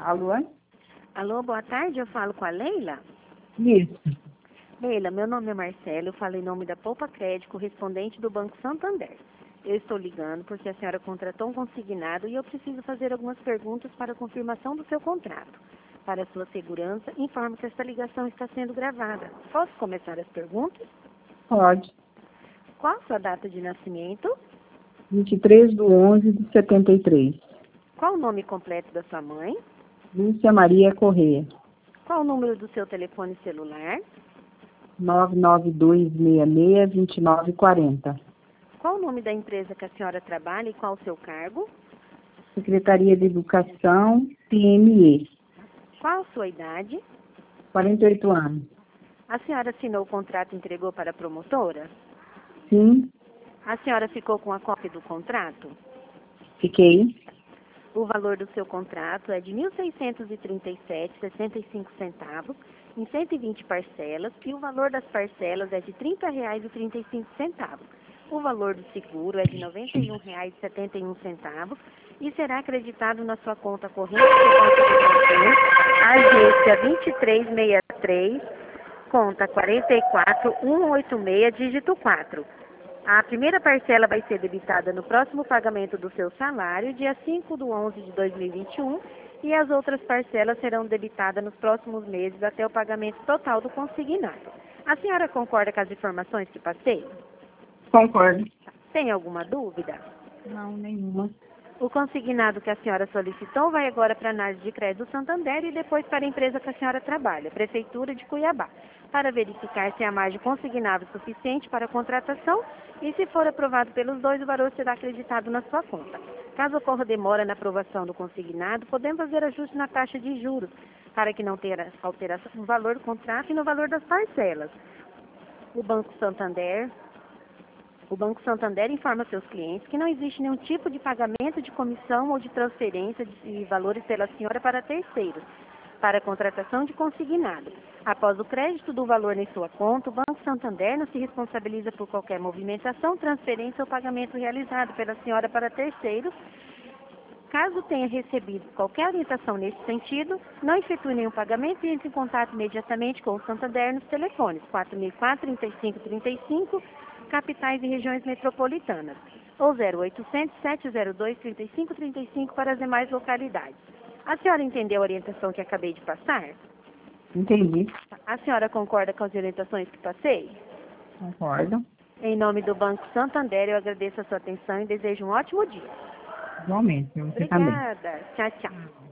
Alô? Alô, boa tarde, eu falo com a Leila. Isso. Leila, meu nome é Marcelo, eu falo em nome da Poupa Crédito, correspondente do Banco Santander. Eu estou ligando porque a senhora contratou um consignado e eu preciso fazer algumas perguntas para a confirmação do seu contrato. Para sua segurança, informo que esta ligação está sendo gravada. Posso começar as perguntas? Pode. Qual a sua data de nascimento? 23/11/73. Qual o nome completo da sua mãe? Lúcia Maria Corrêa. Qual o número do seu telefone celular? 992662940. Qual o nome da empresa que a senhora trabalha e qual o seu cargo? Secretaria de Educação, PME. Qual a sua idade? 48 anos. A senhora assinou o contrato e entregou para a promotora? Sim, A senhora ficou com a cópia do contrato? fiquei. O valor do seu contrato é de R$ 1.637,65 em 120 parcelas e o valor das parcelas é de R$ 30,35. O valor do seguro é de R$ 91,71 e será acreditado na sua conta corrente do Banco do Brasil, agência 2363, conta 44186, dígito 4. A primeira parcela vai ser debitada no próximo pagamento do seu salário, dia 5/11/2021, e as outras parcelas serão debitadas nos próximos meses até o pagamento total do consignado. A senhora concorda com as informações que passei? Concordo. Tem alguma dúvida? Não, nenhuma. O consignado que a senhora solicitou vai agora para a análise de crédito do Santander e depois para a empresa que a senhora trabalha, Prefeitura de Cuiabá, para verificar se a margem consignável é suficiente para a contratação e, se for aprovado pelos dois, o valor será acreditado na sua conta. Caso ocorra demora na aprovação do consignado, podemos fazer ajuste na taxa de juros, para que não tenha alteração no valor do contrato e no valor das parcelas. O Banco Santander informa seus clientes que não existe nenhum tipo de pagamento de comissão ou de transferência de valores pela senhora para terceiros, para a contratação de consignado. Após o crédito do valor em sua conta, o Banco Santander não se responsabiliza por qualquer movimentação, transferência ou pagamento realizado pela senhora para terceiros. Caso tenha recebido qualquer orientação nesse sentido, não efetue nenhum pagamento e entre em contato imediatamente com o Santander nos telefones 4004-3535, capitais e regiões metropolitanas, ou 0800 702 3535 para as demais localidades. A senhora entendeu a orientação que acabei de passar? Entendi. A senhora concorda com as orientações que passei? Concordo. Em nome do Banco Santander, eu agradeço a sua atenção e desejo um ótimo dia. Igualmente, você também. Obrigada. Tchau, tchau.